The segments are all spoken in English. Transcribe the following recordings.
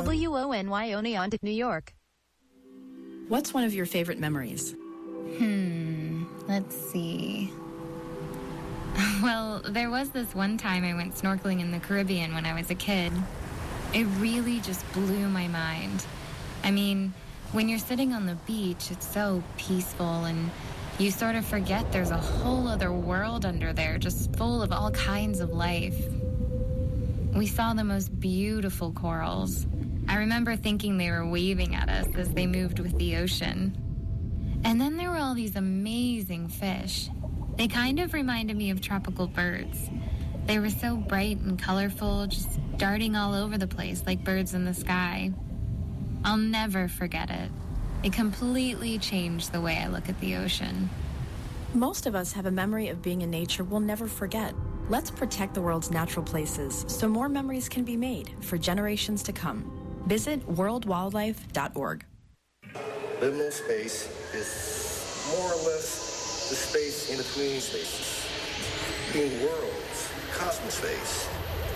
WONY New York. What's one of your favorite memories? Let's see. Well, there was this one time I went snorkeling in the Caribbean when I was a kid. It really just blew my mind. I mean, when you're sitting on the beach, it's so peaceful and you sort of forget there's a whole other world under there just full of all kinds of life. We saw the most beautiful corals. I remember thinking they were waving at us as they moved with the ocean. And then there were all these amazing fish. They kind of reminded me of tropical birds. They were so bright and colorful, just darting all over the place like birds in the sky. I'll never forget it. It completely changed the way I look at the ocean. Most of us have a memory of being in nature we'll never forget. Let's protect the world's natural places so more memories can be made for generations to come. Visit worldwildlife.org. Liminal space is more or less the space in between spaces, between worlds, cosmos space.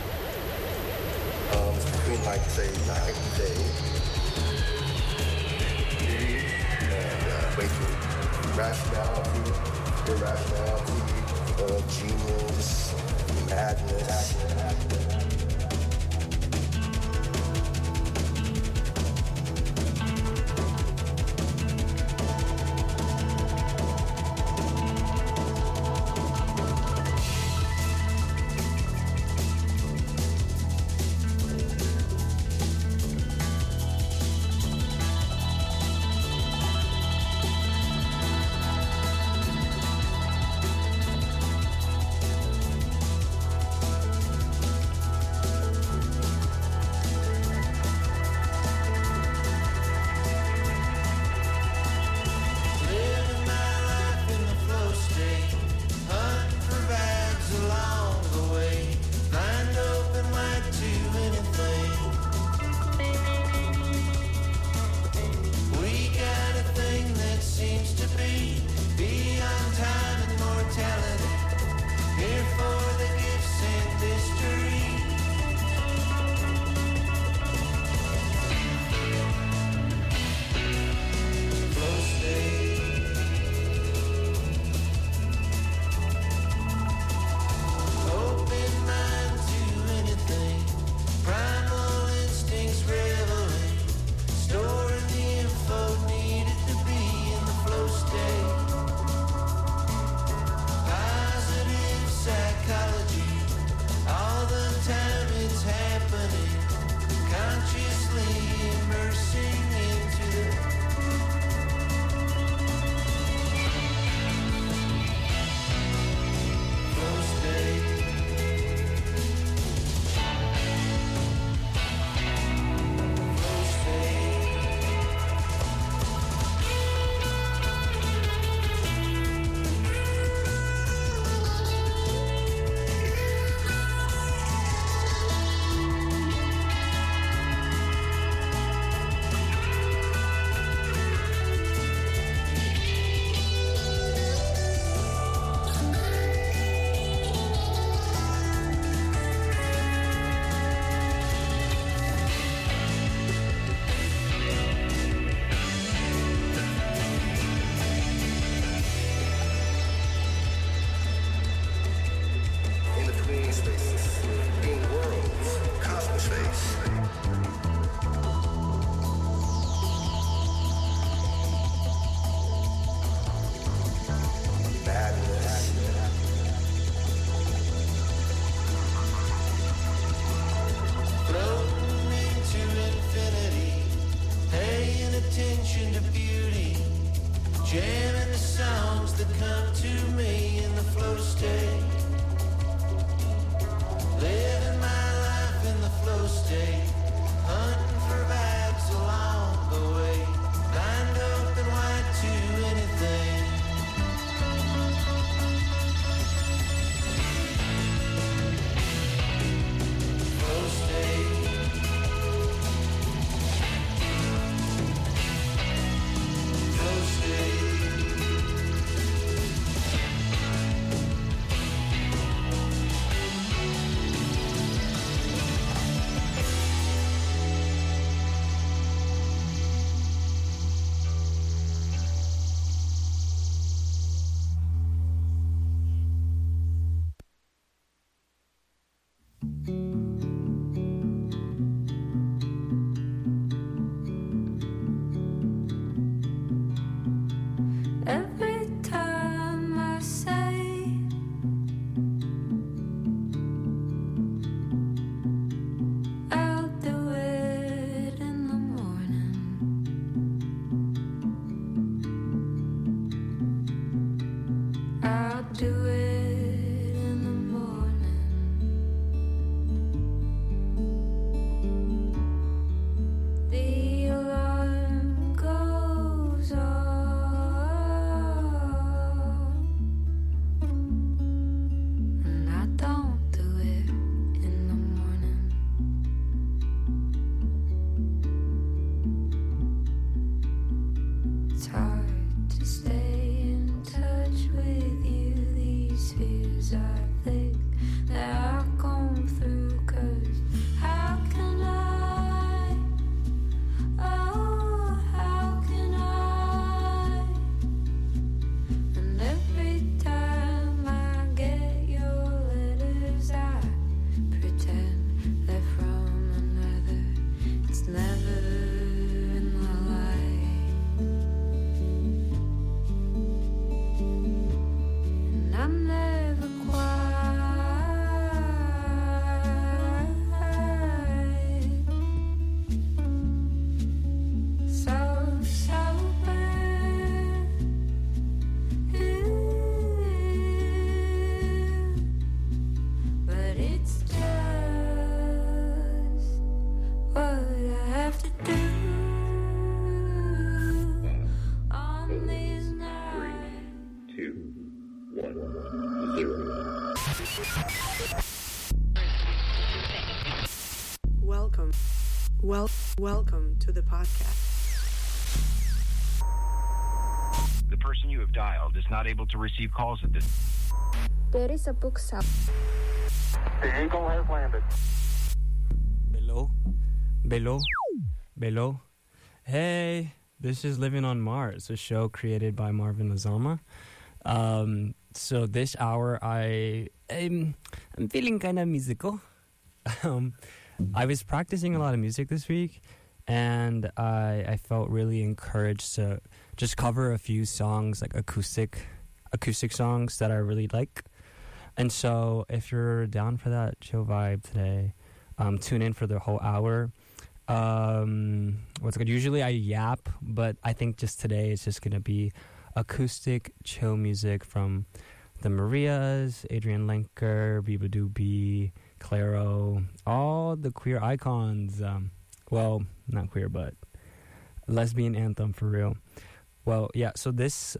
It's between, like, say, night and day, and waking rationality, irrationality, genius, madness. do it in the morning. The alarm goes off, and I don't do it in the morning. It's hard to stay in touch with you. These fears are thick that I've gone through. 'Cause how can I? Oh, how can I? And every time I get your letters, I pretend they're from another. It's never in the light. And I'm never quiet. So bad. But it's just what I have to do on these nights. 2, 1, 0. Welcome to the podcast. The person you have dialed is not able to receive calls at this. There is a bookshop. The Eagle has landed. Below. Hey, this is Living on Mars, a show created by Marvin Lazama. So this hour, I'm feeling kind of musical. I was practicing a lot of music this week, and I felt really encouraged to just cover a few songs, like acoustic songs that I really like. And so if you're down for that chill vibe today, tune in for the whole hour. What's good? Usually I yap, but I think just today it's just going to be acoustic chill music from the Marias, Adrienne Lenker, Biba Doobie, Clairo, all the queer icons. Well, not queer, but lesbian anthem for real. Well, yeah, so this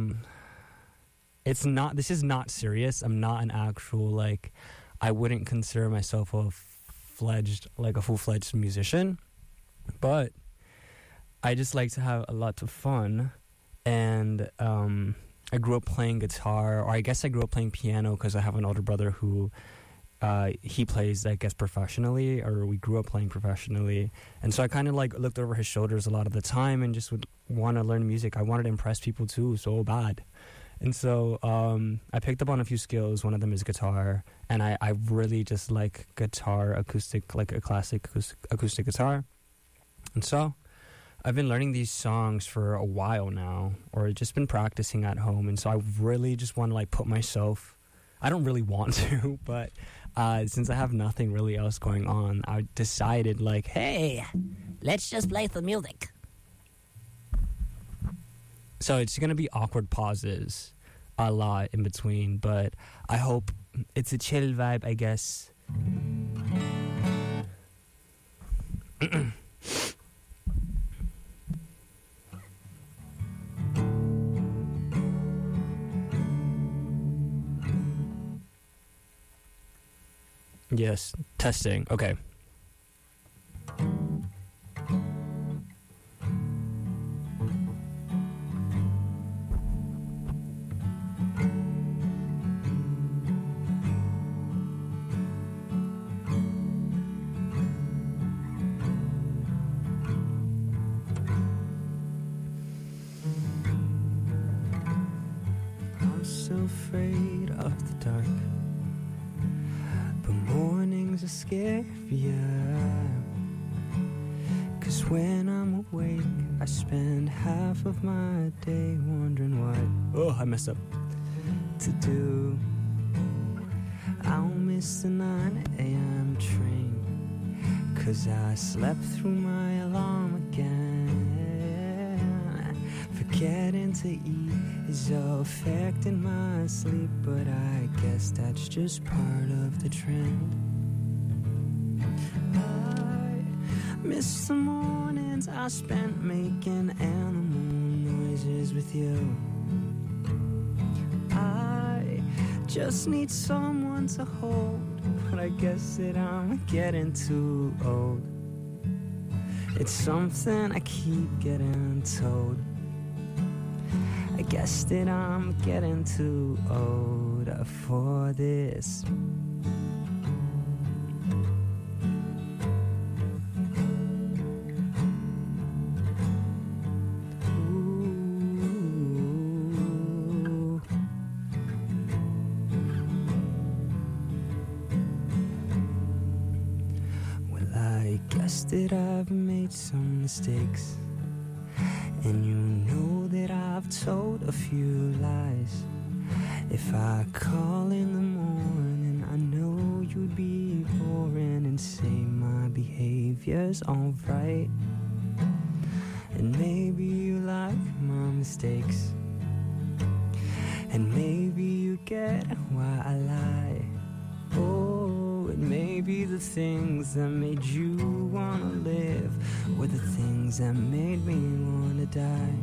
is not serious. I'm not an actual, I wouldn't consider myself a full-fledged musician, but I just like to have a lot of fun. And I grew up playing guitar, or I guess I grew up playing piano because I have an older brother who he plays, I guess, professionally, or we grew up playing professionally. And so I kind of looked over his shoulders a lot of the time and just would want to learn music. I wanted to impress people too, so bad. And so I picked up on a few skills. One of them is guitar, and I really just like guitar, acoustic, like a classic acoustic guitar. And so I've been learning these songs for a while now, or just been practicing at home. And so I really just want to put myself, I don't really want to, but since I have nothing really else going on, I decided hey, let's just play some music. So it's going to be awkward pauses a lot in between, but I hope it's a chill vibe, I guess. Yes, testing. Okay. I'm so afraid of the dark, but mornings are scarier. 'Cause when I'm awake, I spend half of my day wondering what, I messed up, to do. I'll miss the 9 a.m. train, 'cause I slept through my alarm again. forgetting to eat is affecting my sleep, but I guess that's just part of the trend. I miss the mornings I spent making animal noises with you. I just need someone to hold, but I guess that I'm getting too old. It's something I keep getting told. I guess that I'm getting too old for this. That I've made some mistakes, and you know that I've told a few lies. If I call in the morning, I know you'd be boring and say my behavior's alright. And maybe you like my mistakes, and maybe you get why I lie. Oh, it may be the things that made you wanna live were the things that made me wanna die.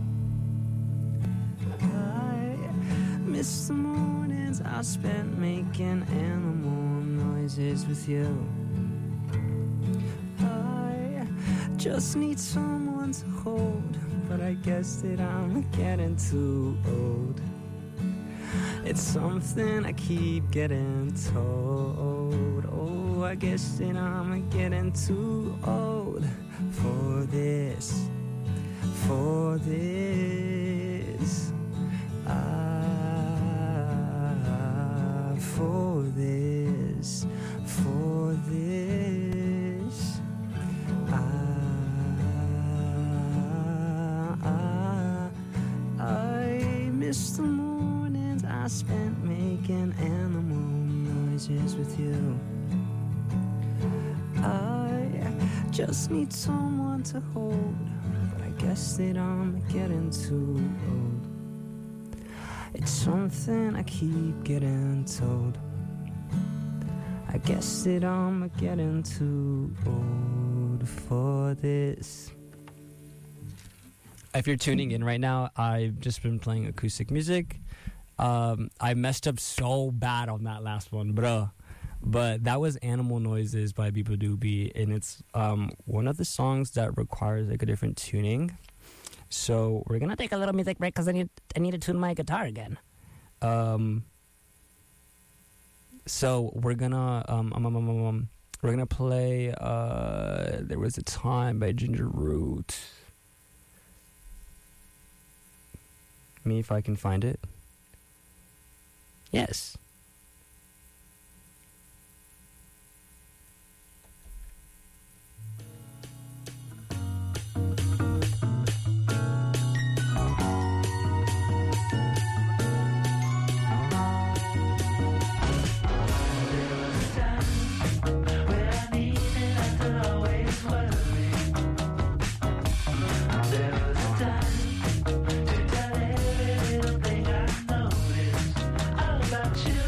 I miss the mornings I spent making animal noises with you. I just need someone to hold, but I guess that I'm getting too old. It's something I keep getting told. Oh, I guess that I'm getting too old for this, for this. For this, for this. I miss the mornings I spent making animal noises with you. I just need someone to hold, but I guess that I'm getting too old. It's something I keep getting told. I guess that I'm getting too old for this. If you're tuning in right now, I've just been playing acoustic music. I messed up so bad on that last one, bro. But that was Animal Noises by Beepa Doobie, and it's one of the songs that requires like a different tuning. So we're gonna take a little music break because I need to tune my guitar again. So we're gonna play There Was a Time by Ginger Root. Me if I can find it. Yes. About you.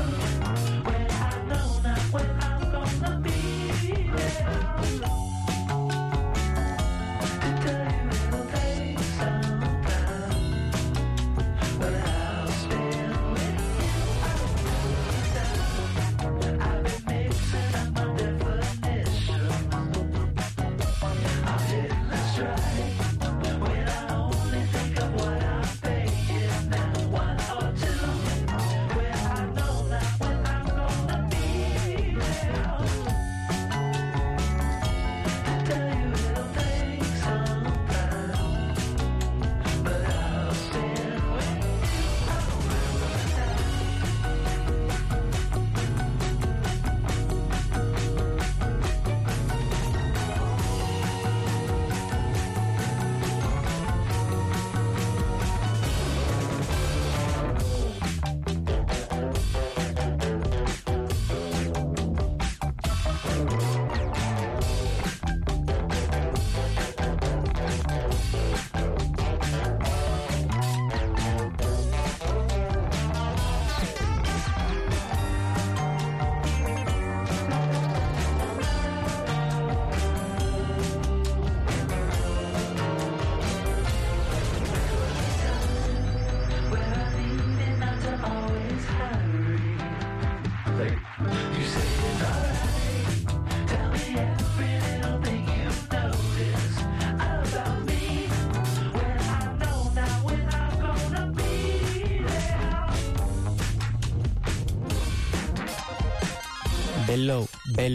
Bello.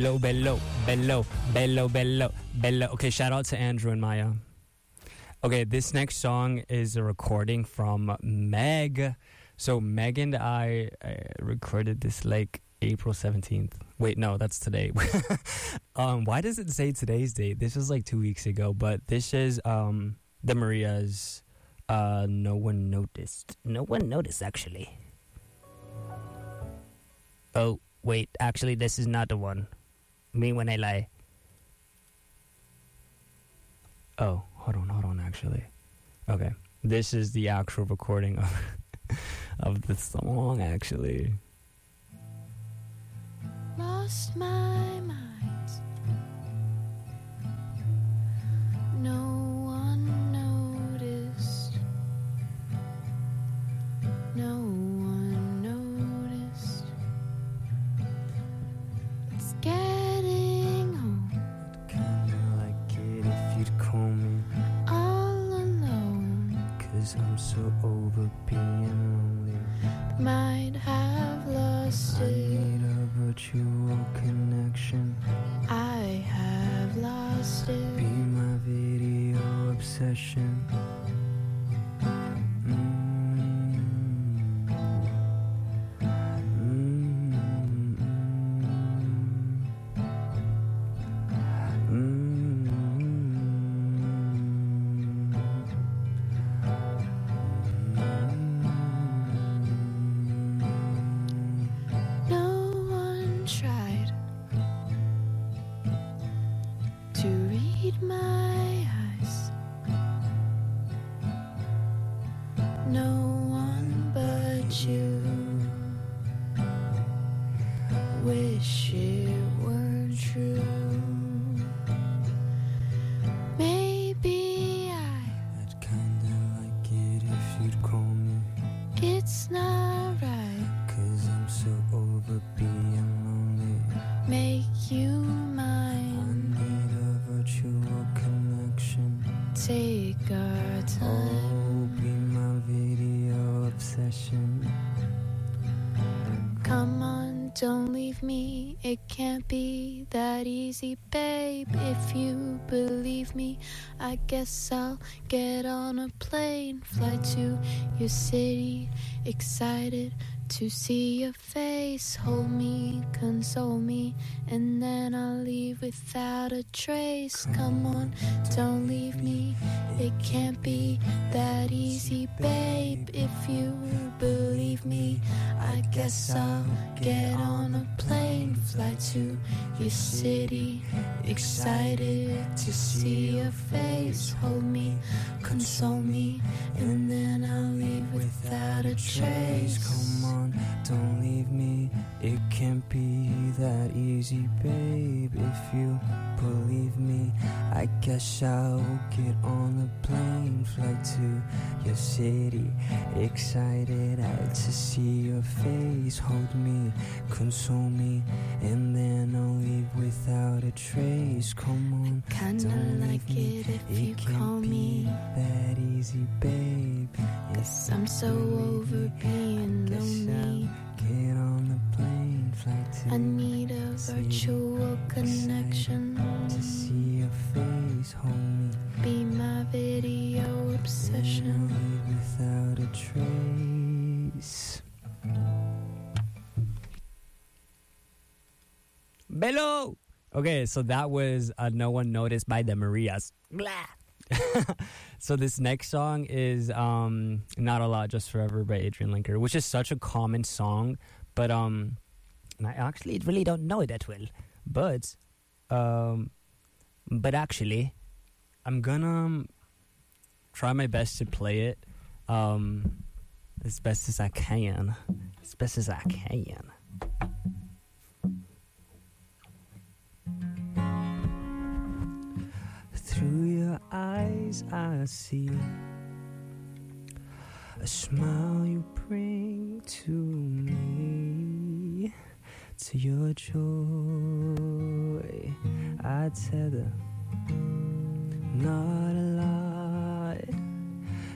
Okay, shout out to Andrew and Maya. Okay, this next song is a recording from Meg. So Meg and I recorded this like April 17th. Wait, no, that's today. Why does it say today's date? This was like 2 weeks ago, but this is the Marias. No one noticed. No one noticed, actually. Oh, wait, actually, this is not the one. Me when I lie. Oh, hold on, actually. Okay, this is the actual recording of the song, actually. Lost my mind. No one noticed. No one noticed. It's getting home. Kinda like it if you'd call me All alone. 'cause I'm so over being lonely. Might have lost I it. need a virtual connection. I have lost it. Be my video obsession. No one tried to read my eyes. No one but you. Wish it weren't true. Maybe I'd kinda like it if you'd call me, it's not right. 'cause I'm so over being lonely. Make you I mine. need a virtual connection. Take our time. Oh, be my video obsession. Come on, don't leave me. It can't be that easy, babe. If you believe me, I guess I'll get on a plane, fly to your city, excited to see your face. Hold me, console me, and then I'll leave without a trace. Come on, don't leave me. It can't be that easy, babe. If you believe me, I guess I'll get on a plane, fly to your city, excited to see your face. Hold me, console me, and then I'll leave without a trace. Come on, don't leave me. It can't be that easy, babe. If you believe me, I guess I'll get on a plane, fly to your city, excited to see your face. Hold me, console me, and then I'll leave without a trace. Come on, Kinda don't like leave me. it if you can't call be me, that easy, babe. 'cause I'm so over being lonely. Get on the plane, fly to I need a virtual connection. to see your face, hold me. Be my video obsession. Leave without a trace. Bello! Okay, so that was No One Noticed by the Marias. Blah. So this next song is Not a Lot, Just Forever by Adrian Linker, which is such a common song, but and I actually really don't know it that well. But actually, I'm gonna try my best to play it as best as I can. As best as I can. Through your eyes I see a smile you bring to me. To your joy I tether not a lot,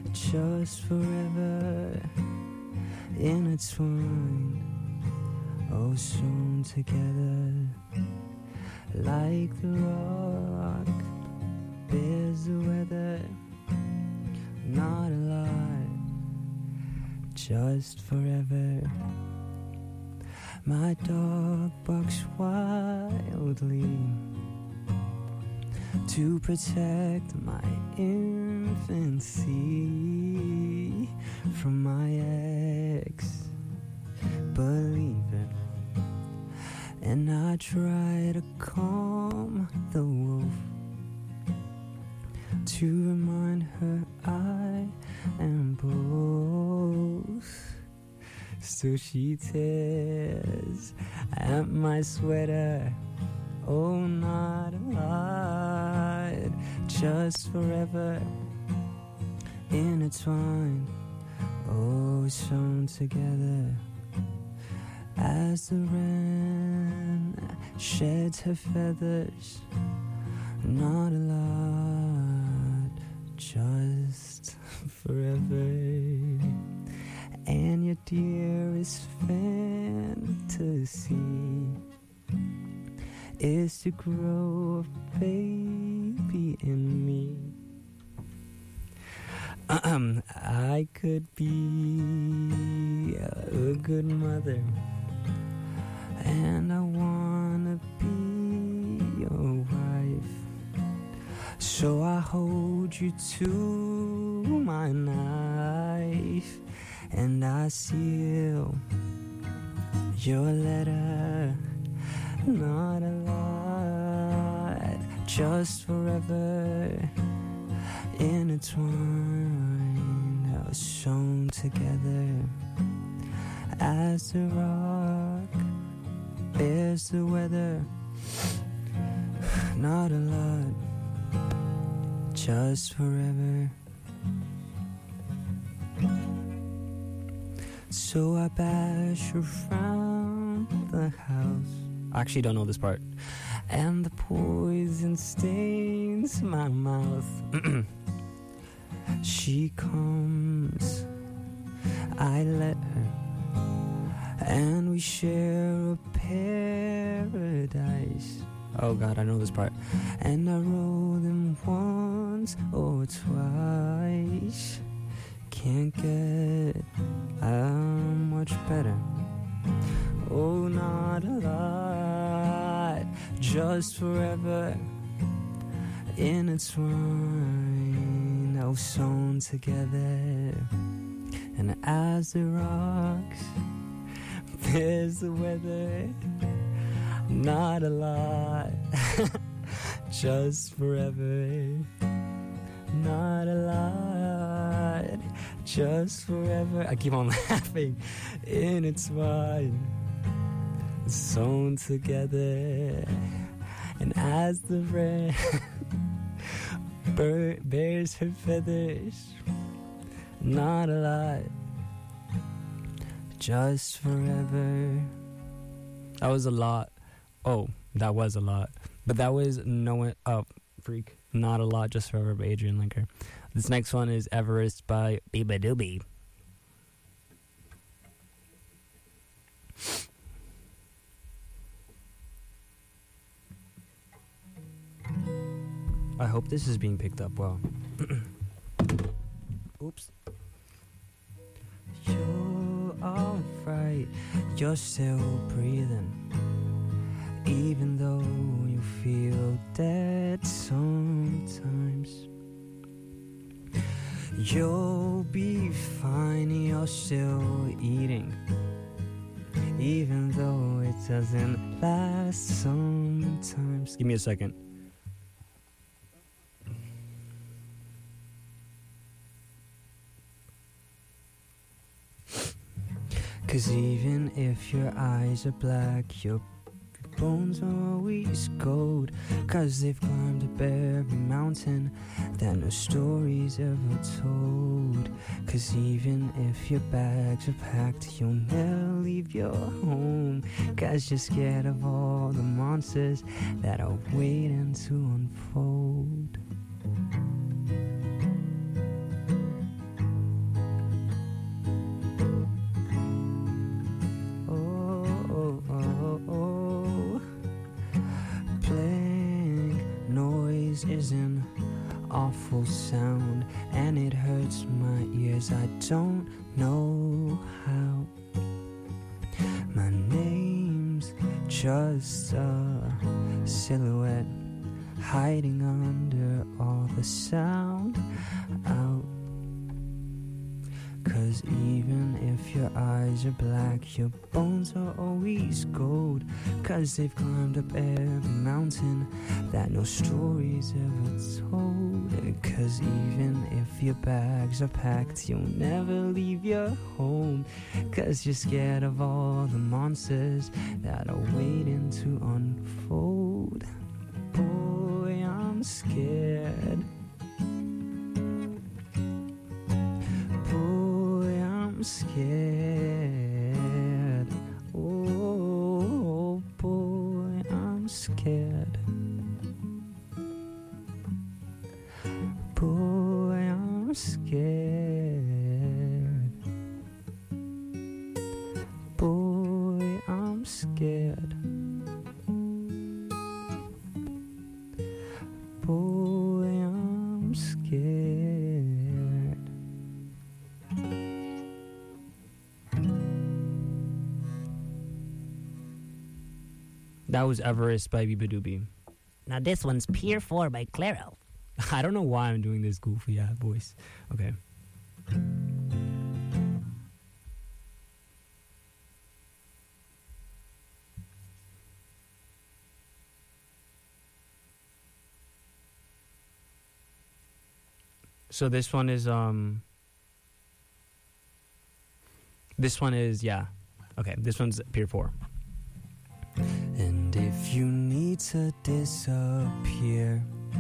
just forever intertwined. oh, sewn together like the rock bears the weather. Not a lot, just forever. My dog barks wildly to protect my infancy from my ex. Believe it. And I try to calm the wolf to remind her I am both. So she tears at my sweater. Oh, not a lot, just forever intertwined. Oh, sewn together as the wren sheds her feathers. Not a lot, just forever. And your dearest fantasy is to grow a baby in me. I could be a good mother, and I wanna be your wife. So I hold you to my knife, and I seal your letter. Not a lot, just forever intertwined, sewn together as the rock bears the weather. Not a lot, just forever. So I bash around the house. I actually don't know this part. And the poison stains my mouth. She comes, I let her, and we share a paradise. Oh God, I know this part. And I roll them once or twice. Can't get much better. Oh, not a lot, just forever intertwined, oh, sewn together. And as the rocks bears the weather, not a lot, just forever. Not a lot, just forever. I keep on laughing. Intertwined, sewn together. And as the wren bird bears her feathers, not a lot, just forever. That was a lot. Oh, that was a lot. But that was no one. Oh, freak. Not a lot, just forever by Adrian Linker. This next one is Everest by Biba Doobie. I hope this is being picked up well. Oops. You're alright, you're still breathing, even though you feel dead sometimes. You'll be fine, you're still eating, even though it doesn't last sometimes. Give me a second. Cause even if your eyes are black, your bones are always gold. Cause they've climbed a very mountain that no story's ever told. Cause even if your bags are packed, you'll never leave your home. Cause you're scared of all the monsters that are waiting to unfold. noise is an awful sound, and it hurts my ears. I don't know how. My name's just a silhouette hiding under all the sound out. 'Cause even if your eyes are black, your bones are always gold. 'Cause they've climbed up every mountain that no story's ever told. 'Cause even if your bags are packed, you'll never leave your home. 'Cause you're scared of all the monsters that are waiting to unfold. Boy, I'm scared. Boy, I'm scared. Oh, boy, I'm scared. Boy, I'm scared. Boy, I'm scared. Boy, I'm scared. That was Everest by Biba Doobie. Now this one's Pier 4 by Claro. I don't know why I'm doing this goofy voice. Okay. So this one is okay, this one's Pier 4. And if you need to disappear,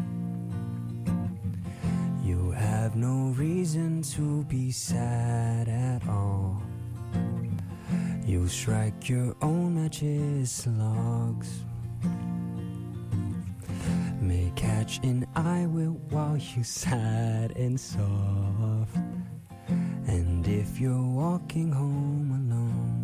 you have no reason to be sad at all. You strike your own matches logs, may catch an eye will while you sad and soft. And if you're walking home alone,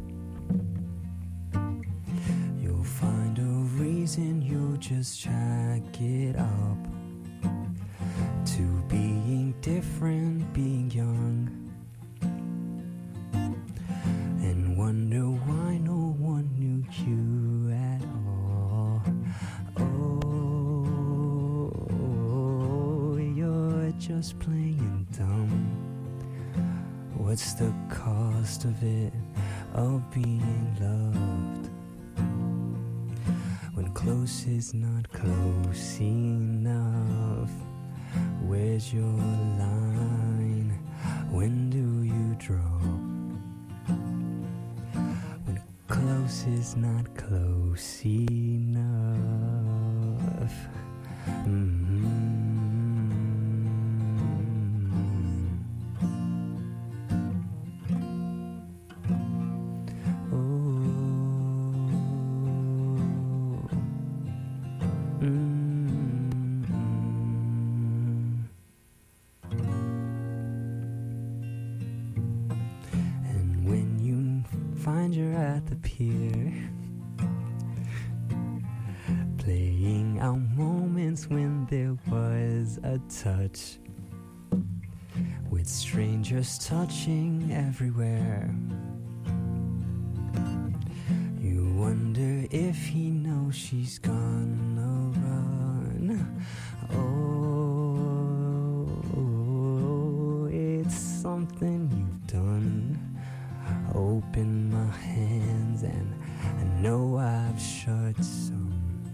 you'll find a reason, you'll just jack it up to being different, being young, and wonder why no one knew you at all. Oh, you're just playing dumb. What's the cost of it, of being loved, when close is not close enough? Where's your line? When do you draw? When close is not close enough. Find you're at the pier, playing out moments when there was a touch, with strangers touching everywhere. You wonder if he knows she's gonna run. Oh, it's something you've done. Open my hands and I know I've shut some.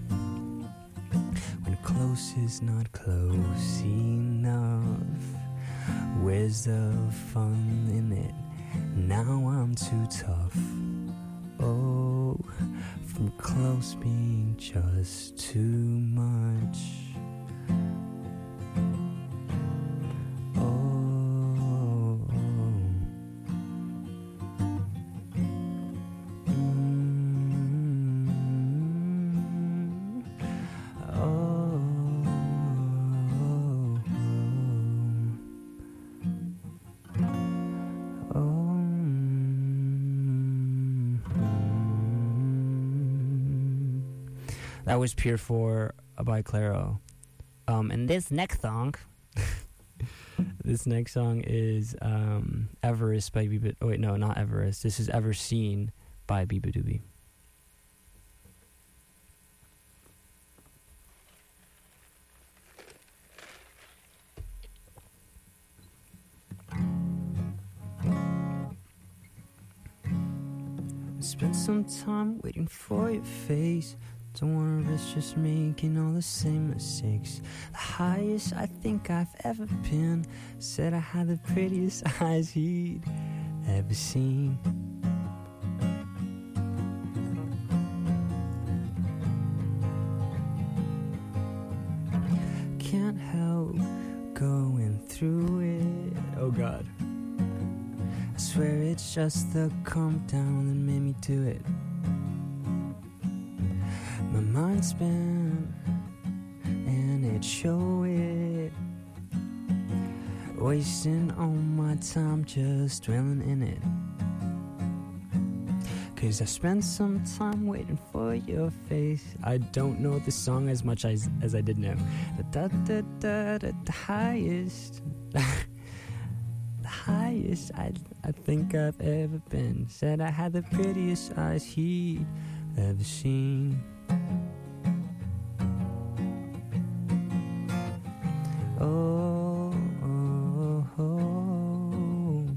When close is not close enough, where's the fun in it? Now I'm too tough. Oh, from close being just too much. That was Pier 4 by Claro. And this next song... This next song is Everest by Biba... Oh, wait, no, not Everest. This is Ever Seen by Beabadoobee. Spent some time waiting for your face. Don't wanna risk just making all the same mistakes. The highest I think I've ever been. Said I had the prettiest eyes he'd ever seen. Can't help going through it. Oh God. I swear it's just the calm down that made me do it. My mind's spent and it show it. Wasting all my time just dwelling in it. 'Cause I spent some time waiting for your face. I don't know the song as much as I did know. The highest the highest I think I've ever been. Said I had the prettiest eyes he'd ever seen. Oh, oh, oh.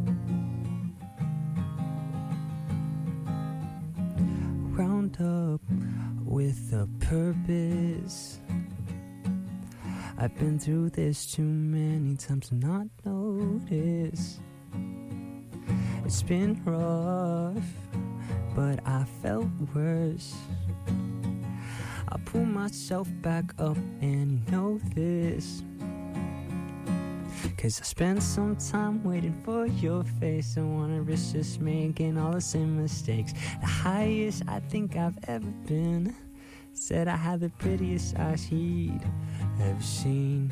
Wound up with a purpose. I've been through this too many times to not notice. It's been rough, but I felt worse. I pull myself back up and you know this. 'Cause I spent some time waiting for your face. I wanna risk just making all the same mistakes. The highest I think I've ever been. Said I had the prettiest eyes he'd ever seen.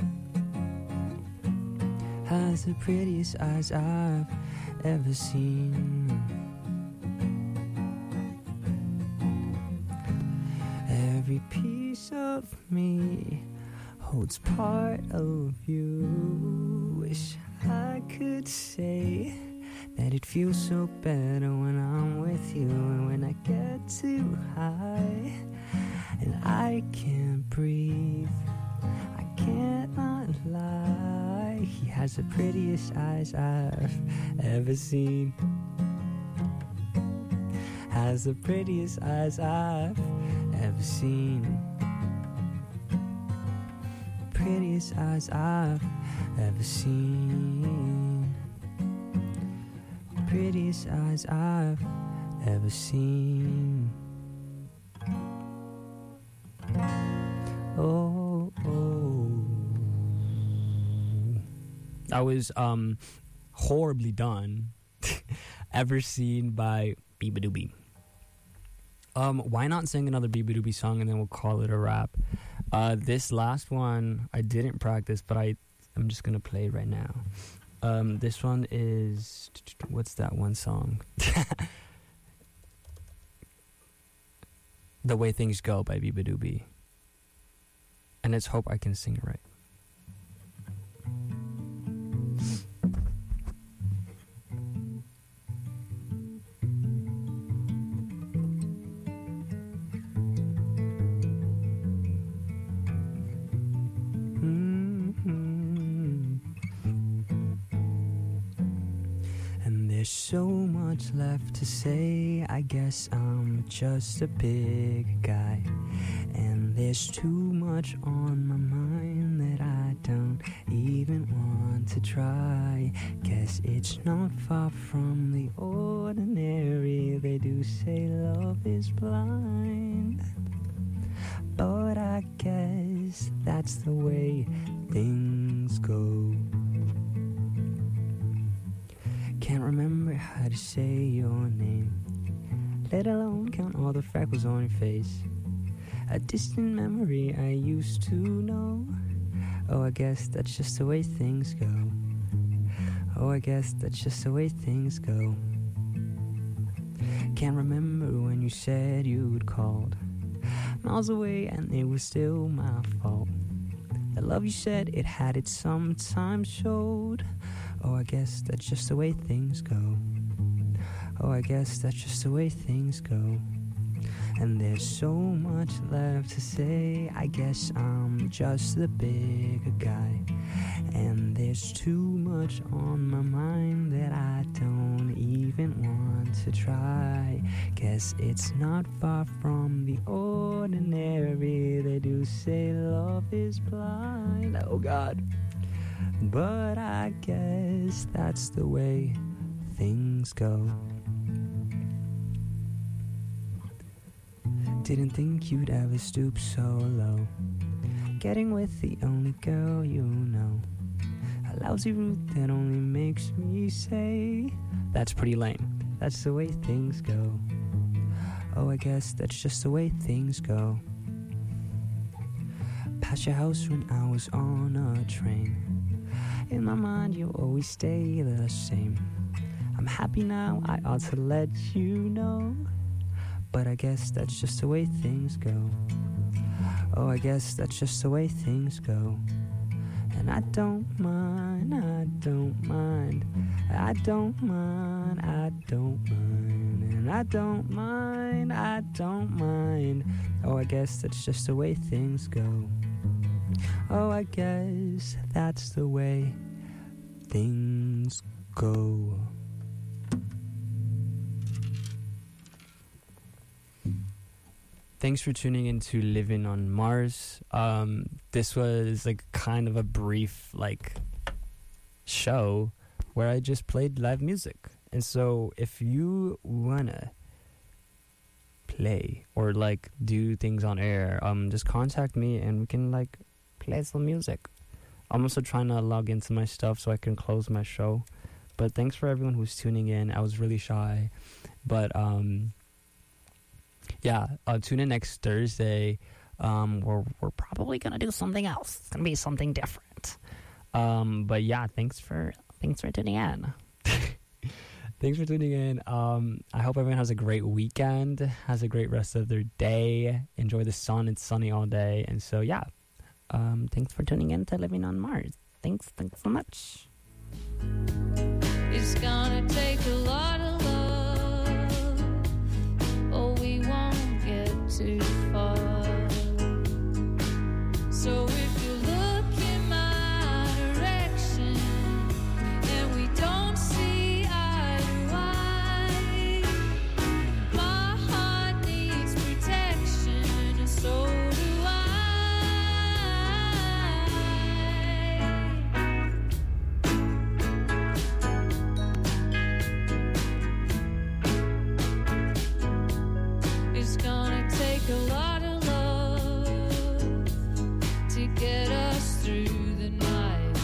Has the prettiest eyes I've ever seen. Every piece of me holds part of you. Wish I could say that it feels so better when I'm with you. And when I get too high and I can't breathe, I cannot lie. He has the prettiest eyes I've ever seen. Has the prettiest eyes I've ever seen. Prettiest eyes I've ever seen. Prettiest eyes I've ever seen. Oh, oh. That was horribly done. Ever Seen by Beabadoobee. Why not sing another Beabadoobee song and then we'll call it a wrap? This last one I didn't practice, but I'm just gonna play it right now. This one is, what's that one song? The Way Things Go by Beabadoobee. And let's hope I can sing it right. There's so much left to say. I guess I'm just a big guy, and there's too much on my mind that I don't even want to try. Guess it's not far from the ordinary. They do say love is blind, but I guess that's the way things go. Can't remember how to say your name, let alone count all the freckles on your face. A distant memory I used to know. Oh, I guess that's just the way things go. Oh, I guess that's just the way things go. Can't remember when you said you'd called miles away and it was still my fault. The love you said it had it sometimes showed. Oh, I guess that's just the way things go. Oh, I guess that's just the way things go. And there's so much left to say. I guess I'm just the bigger guy. And there's too much on my mind that I don't even want to try. Guess it's not far from the ordinary. They do say love is blind. Oh God. But I guess that's the way things go. Didn't think you'd ever stoop so low. Getting with the only girl you know. A lousy route that only makes me say, that's pretty lame. That's the way things go. Oh, I guess that's just the way things go. Past your house when I was on a train. In my mind you always stay the same. I'm happy now, I ought to let you know. But I guess that's just the way things go. Oh, I guess that's just the way things go. And I don't mind, I don't mind, I don't mind, I don't mind. And I don't mind, I don't mind. Oh, I guess that's just the way things go. Oh, I guess that's the way things go. Thanks for tuning in to Living on Mars. This was like kind of a brief show where I just played live music. And so if you wanna play or do things on air, just contact me and we can play some music. I'm also trying to log into my stuff so I can close my show. But thanks for everyone who's tuning in. I was really shy, but yeah, tune in next Thursday. We're probably gonna do something else. It's gonna be something different. But yeah, thanks for tuning in. Thanks for tuning in. I hope everyone has a great weekend, has a great rest of their day. Enjoy the sun. It's sunny all day, and so yeah. Thanks for tuning in to Living on Mars. Thanks so much. It's gonna take a lot of love, or we won't get too far. So if you look in my direction and we don't see eye to eye, my heart needs protection and so do I. It's gonna take a lot of love to get us through the night.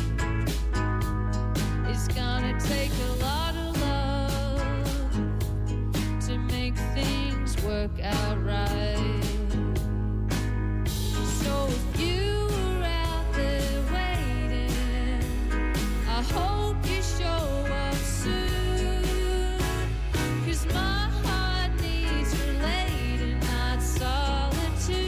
It's gonna take a lot of love to make things work out right. So if you were out there waiting, I hope you show up soon, 'cause my heart needs relating, not solitude.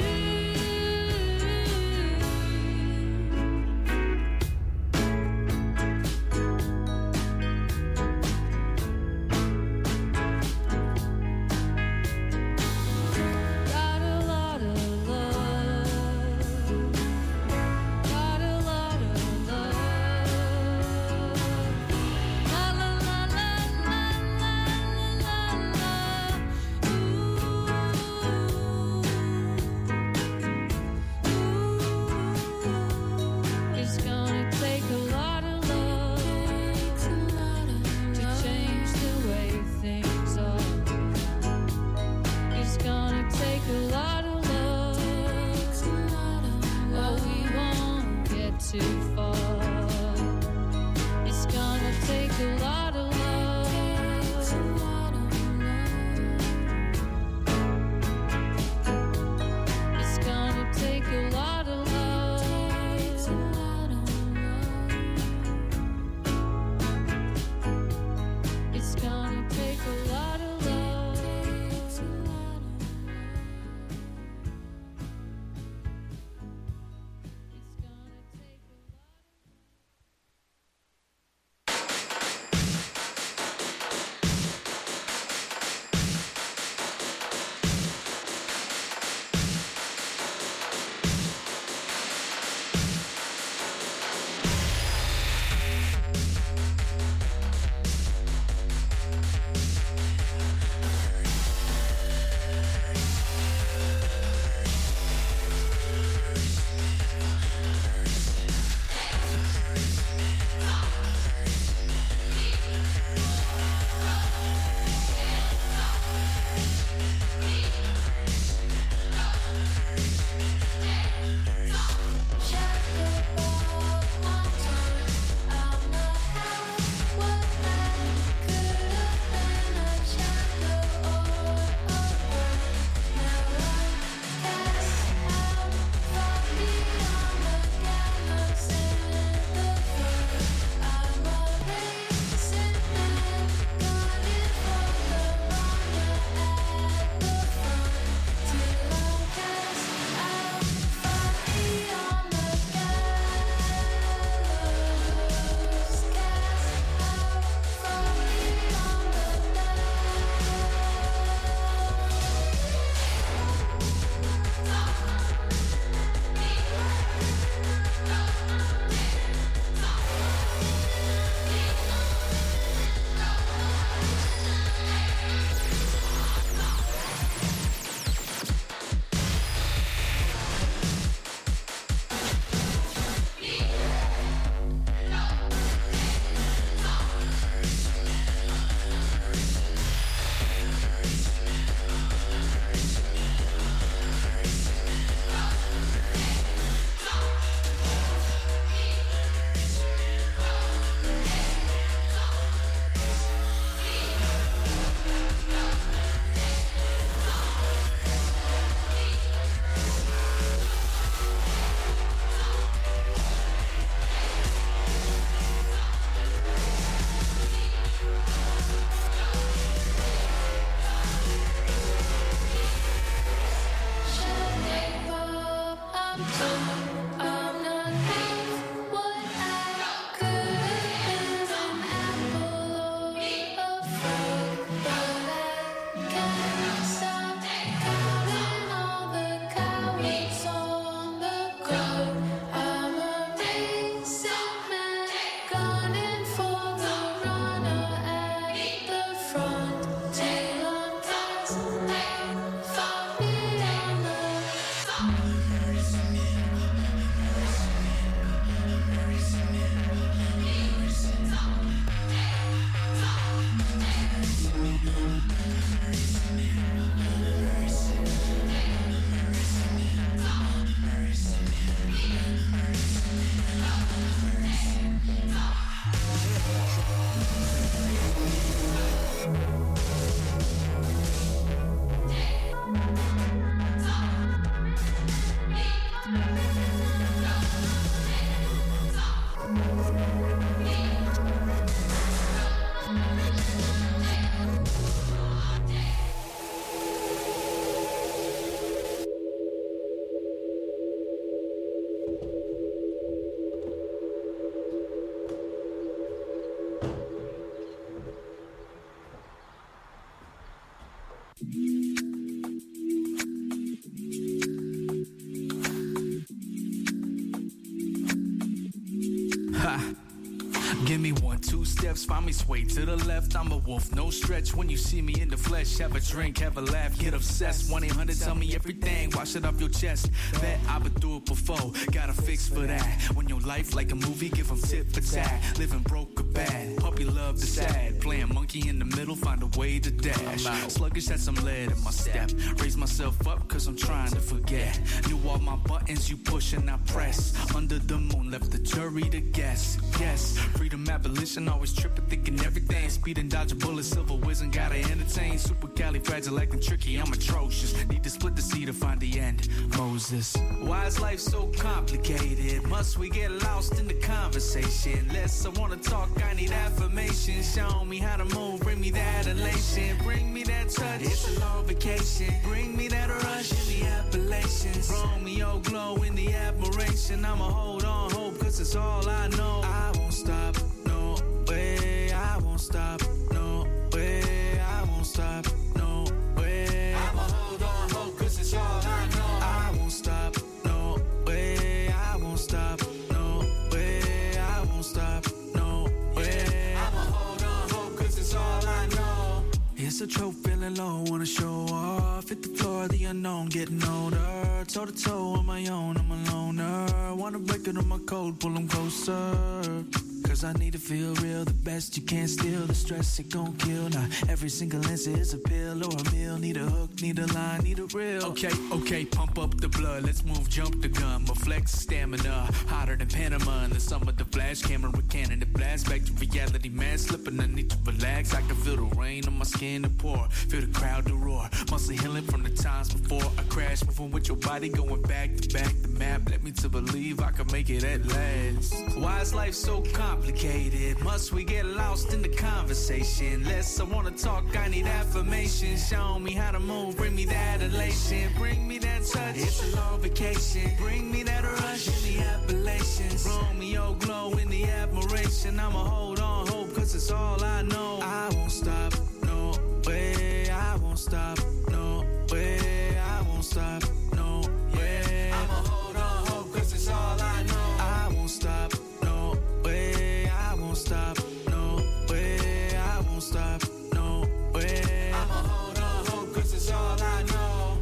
Give me 1, 2 steps, find me sway to the left. I'm a wolf, no stretch. When you see me in the flesh, have a drink, have a laugh, get obsessed. 1-800, tell me everything, wash it off your chest. Bet I've been through it before, got a fix for that. When your life like a movie, give them tit for tat. Living broke or bad, puppy love the sad. Playing monkey in the middle, find a way to dash. Sluggish had some lead in my step. Raise myself up, cause I'm trying to forget. Knew all my buttons, you push and I press. Under the moon, left the jury to guess. Yes, freedom abolition, always tripping, thinking everything. Speed and dodge a bullet, silver whizzing, gotta entertain. Super califragilistic tricky, I'm atrocious. Need to split the sea to find the end. Moses, why is life so complicated? Must we get lost in the conversation? Less I wanna talk, I need affirmation. Show me how to move, bring me that elation. Bring me that touch, it's a long vacation. Bring me that rush in the Appalachians. Romeo glow in the admiration. I'ma hold on, hope, cause it's all I know. I won't stop, no way. I won't stop, no way. I won't stop, no way. I'ma hold on, hope, cause it's all I know. I won't stop, no way. I won't stop, no way. I won't stop, no way. I'ma hold on, hope, cause it's all I know. It's a trope, feeling low, wanna show off. Hit the floor, the unknown, getting older. Toe to toe on my own, I'm a loner. Wanna break it on my code, pull them closer. Cause I need to feel real, the best you can't steal. The stress it gon' kill. Now every single answer is a pill or a meal. Need a hook, need a line, need a reel. Okay, pump up the blood, let's move, jump the gun. My flex stamina, hotter than Panama. In the summer, the flash camera cannon, it blast back to reality, man. Slipping, I need to relax. I can feel the rain on my skin to pour. Feel the crowd to roar. Muscle healing from the times before I crash. Moving with your body, going back to back. The map led me to believe I can make it at last. Why is life so complicated? Must we get lost in the conversation? Less I wanna talk, I need affirmation. Show me how to move, bring me that elation. Bring me that touch, it's a long vacation. Bring me that rush in the Appalachians. Romeo glow in the admiration. I'ma hold on, hope, cause it's all I know. I won't stop, no way. I won't stop, no way. I won't stop, no way. I'ma hold on, hope, cause it's all I know. I won't stop, no way. I won't stop, no way. I won't stop, no way. I'ma hold on, hope, cause it's all I know.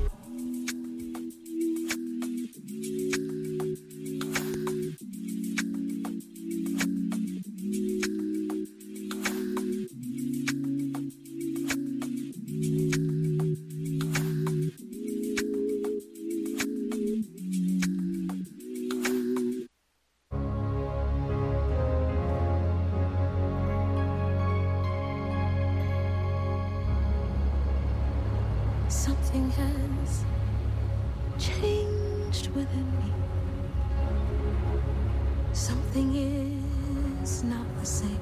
Something has changed within me. Something is not the same.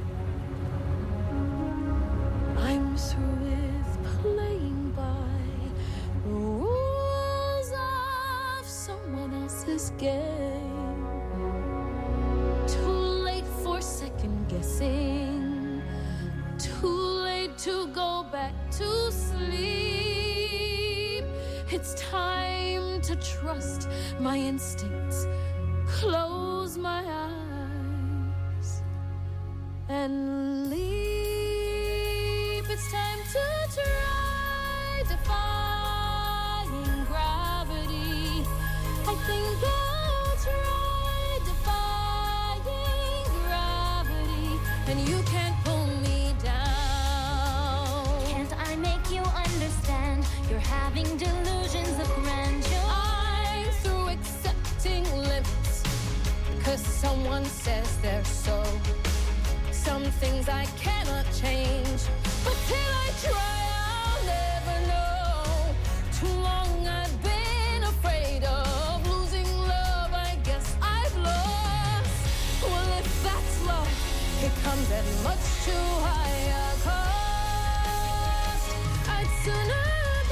I'm through with playing by the rules of someone else's game. Too late for second guessing. Too late to go back to sleep. It's time to trust my instincts. Close my eyes and leap. It's time to try defying gravity. I think I'll try defying gravity, and you can't pull me down. Can't I make you understand? You're having delusions of grandeur. I'm through accepting limits, cause someone says they're so. Some things I cannot change, but till I try, I'll never know. Too long I've been afraid of losing love. I guess I've lost. Well, if that's love, it comes at much too high a cost. I'd sooner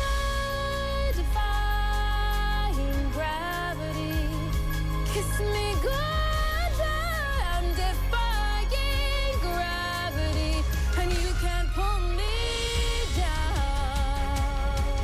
kiss me goodbye. I'm defying gravity, and you can't pull me down.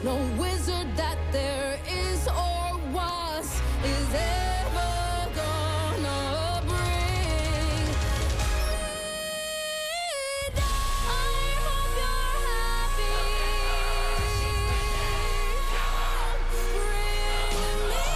no wizard that there is or was is ever gonna bring me down. I hope you're happy. Bring me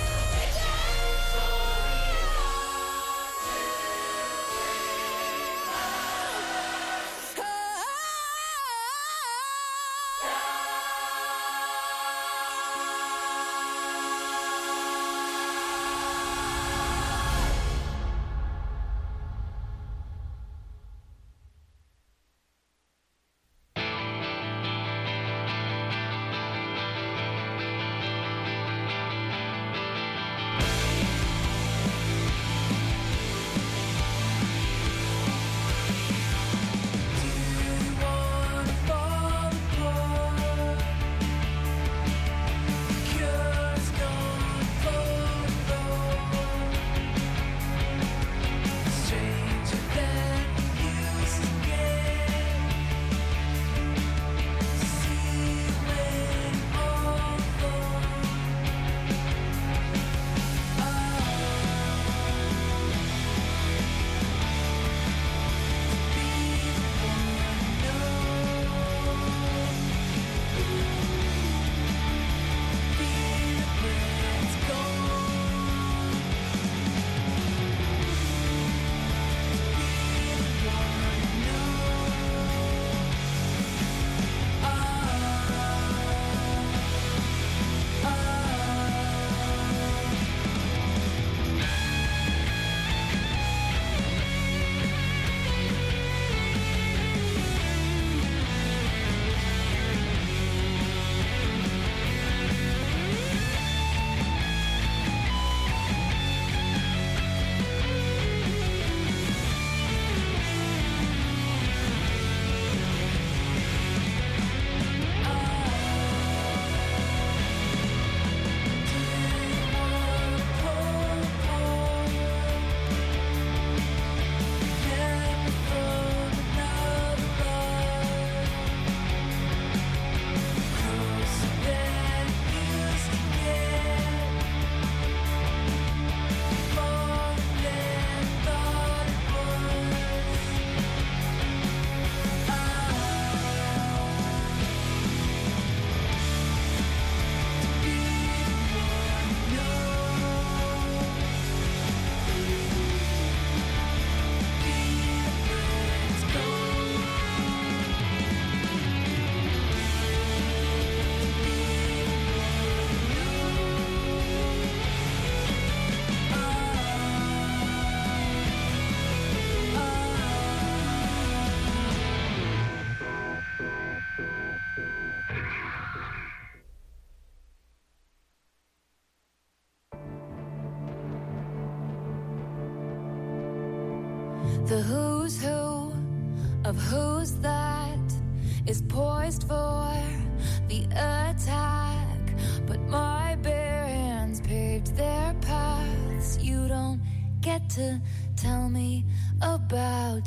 the who's who of who's that is poised for the attack, but my bare hands paved their paths. You don't get to tell me about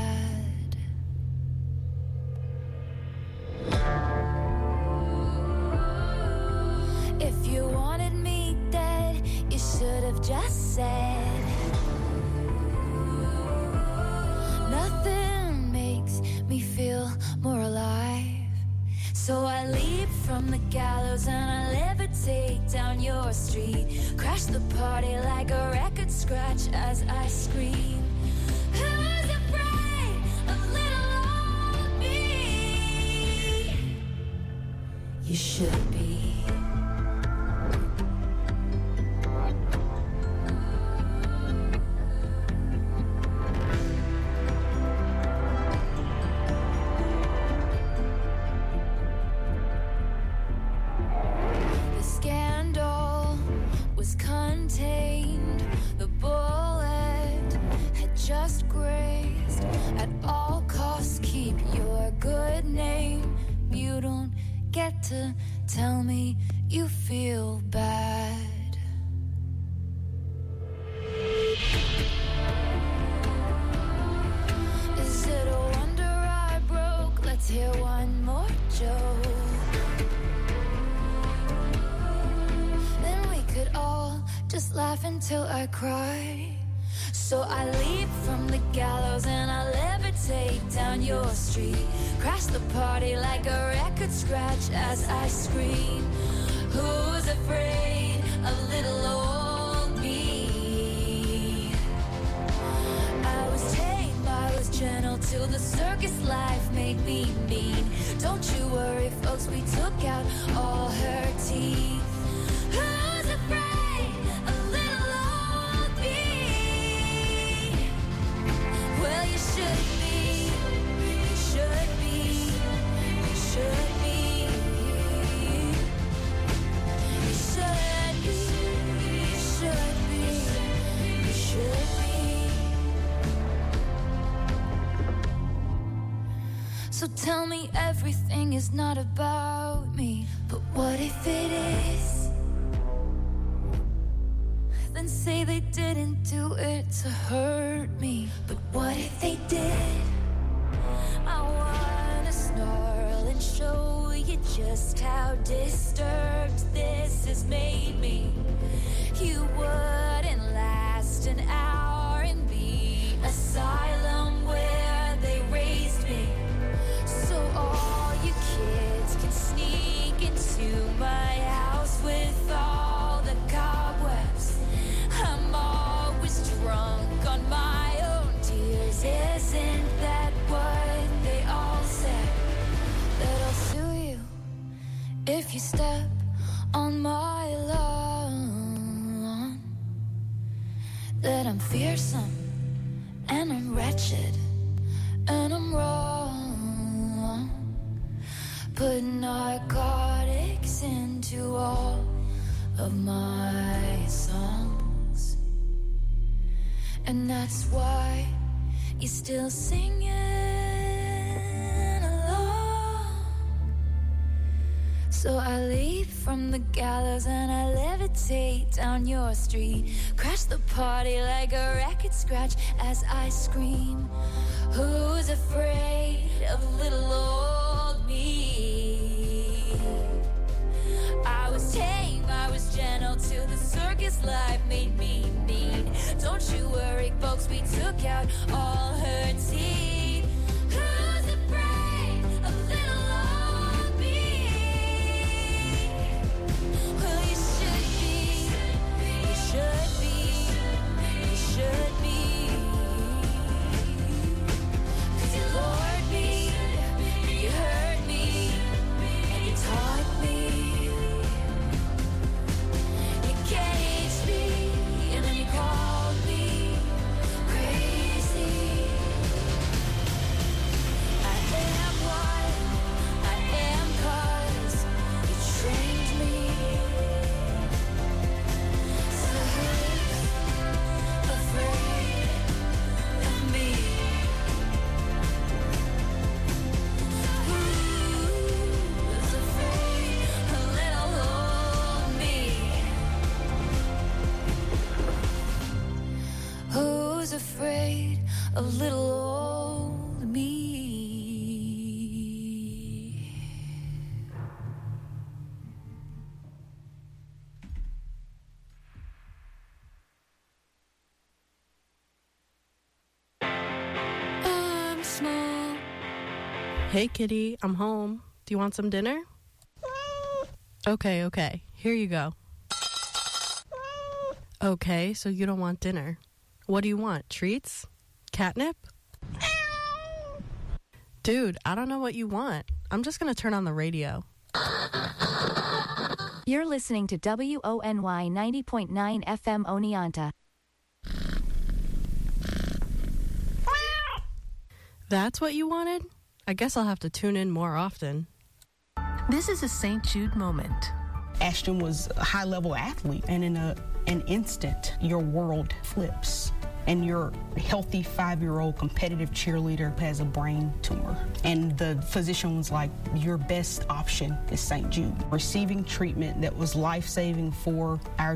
sad. If you wanted me dead, you should have just said. Nothing makes me feel more alive. So I leap from the gallows and I levitate down your street. Crash the party like a record scratch as I scream. Who's afraid of little old me? You should be. To tell me you feel bad. Is it a wonder I broke? Let's hear one more joke. just laugh until I cry. So I leap from the gallows and I levitate down your street. Crash the party like a record scratch as I scream. Who's afraid of little old me? I was tame, I was gentle till the circus life made me mean. Don't you worry, folks, we took out all her teeth. Who's afraid of little old me? Well, you should be, you should be, you should be. You should be, you should be, you should be. So tell me everything is not about me, but what if it is? Then say they didn't do it to hurt me, but what if they did? I wanna snarl and show you just how disturbed this has made me. You wouldn't last an hour in the asylum where they raised me. So all you kids can sneak into my house with all the cobwebs. I'm always drunk on my own tears. Isn't that what they all said? That I'll sue you if you step on my lawn. That I'm fearsome and I'm wretched and I'm wrong. Put narcotics into all of my songs, and that's why you're still singing along. So I leap from the gallows and I levitate down your street. Crash the party like a record scratch as I scream. Who's afraid of little old me? I was tame, I was gentle till the circus life made me mean. Don't you worry, folks, we took out all her teeth. Who's afraid of little old me? Well, you should be, you should be, you should be. 'Cause you lured me, and you hurt me, and you taught me. You caged me, and then you called me crazy. I am what I am 'cause you trained me. So who's afraid of me? Who's afraid of little old me? Who's afraid of little old me? I'm small. Hey, kitty, I'm home. Do you want some dinner? Okay. Here you go. Okay, so you don't want dinner. What do you want? Treats? Catnip? Dude, I don't know what you want. I'm just gonna turn on the radio. You're listening to WONY 90.9 FM Oneonta. That's what you wanted? I guess I'll have to tune in more often. This is a St. Jude moment. Ashton was a high-level athlete, and in an instant, your world flips. And your healthy 5-year-old competitive cheerleader has a brain tumor. And the physician was like, your best option is St. Jude. Receiving treatment that was life-saving for our